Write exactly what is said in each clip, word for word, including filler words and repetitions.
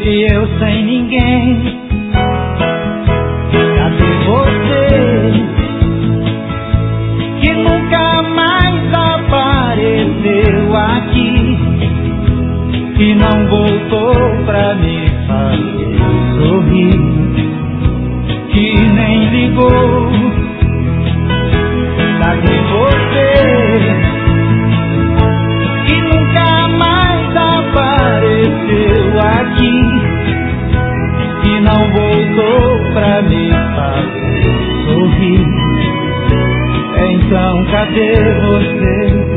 E eu sem ninguém. Cadê você, que nunca mais apareceu aqui, que não voltou pra me fazer sorrir, que nem ligou? Cadê você, que nunca mais apareceu aqui, que não voltou pra me fazer sorrir? Então cadê você?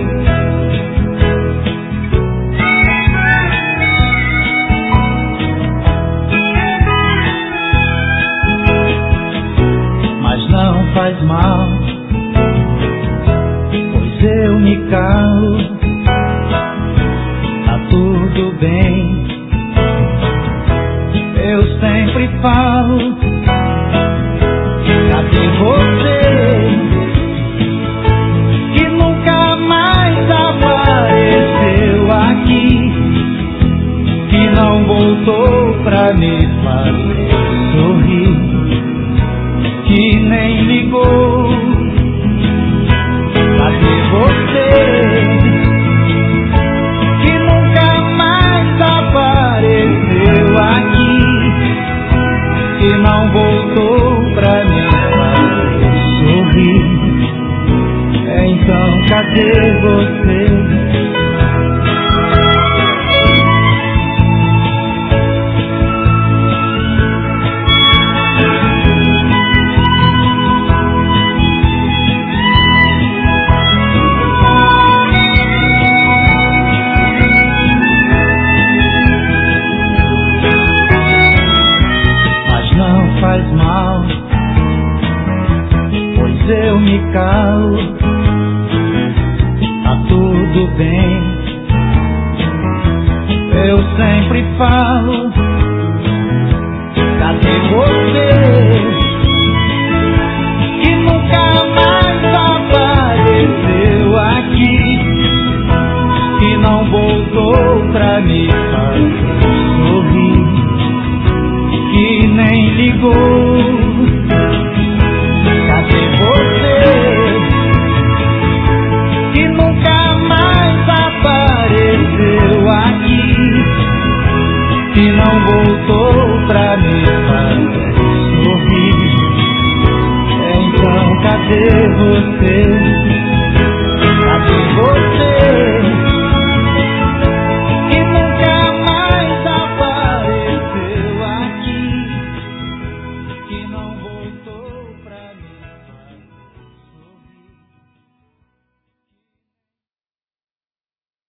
Mas não faz mal, pois eu me calo, tá tudo bem. Eu sempre falo. Cadê você, que nunca mais apareceu aqui, que não voltou pra me fazer sorrir, que nem ligou? Cadê você, que nunca mais apareceu aqui, que não voltou pra me fazer sorrir? Então cadê você? Faz mal, pois eu me calo, tá tudo bem. Eu sempre falo. Cadê você, que nunca mais apareceu aqui, que não voltou pra me fazer sorrir, que nem ligou?